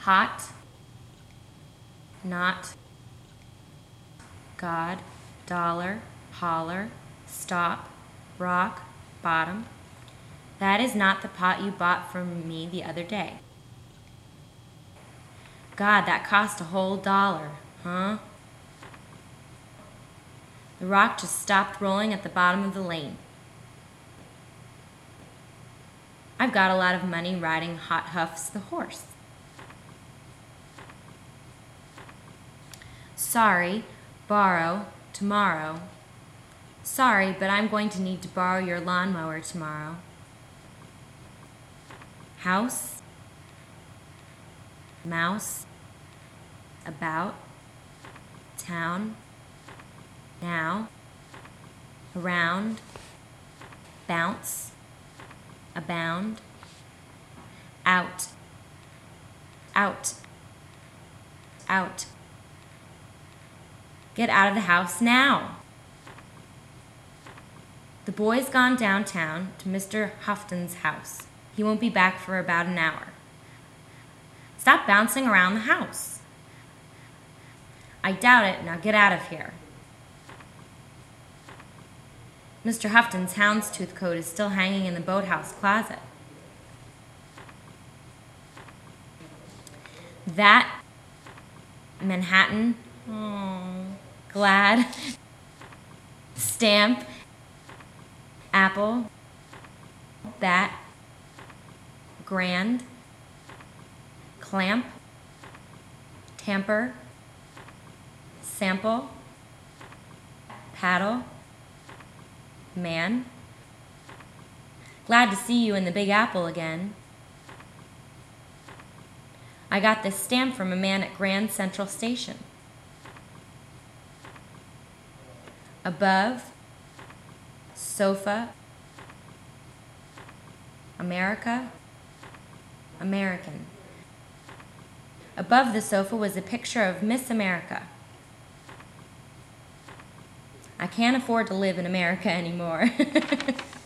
hot, not, God, dollar, holler, stop, rock, bottom. That is not the pot you bought from me the other day. God, that cost a whole $1, huh? The rock just stopped rolling at the bottom of the lane. I've got a lot of money riding Hot Huffs the horse. Sorry, borrow, tomorrow. Sorry, but I'm going to need to borrow your lawnmower tomorrow. House, mouse, about, town, now, around, bounce, abound, out, out, out. Get out of the house now. The boy's gone downtown to Mr. Houghton's house. He won't be back for about an hour. Stop bouncing around the house. I doubt it. Now get out of here. Mr. Houghton's houndstooth coat is still hanging in the boathouse closet. That Manhattan, glad, stamp, apple, bat, grand, clamp, tamper, sample, paddle, man. Glad to see you in the Big Apple again. I got this stamp from a man at Grand Central Station. Above, sofa, America, American. Above the sofa was a picture of Miss America. I can't afford to live in America anymore.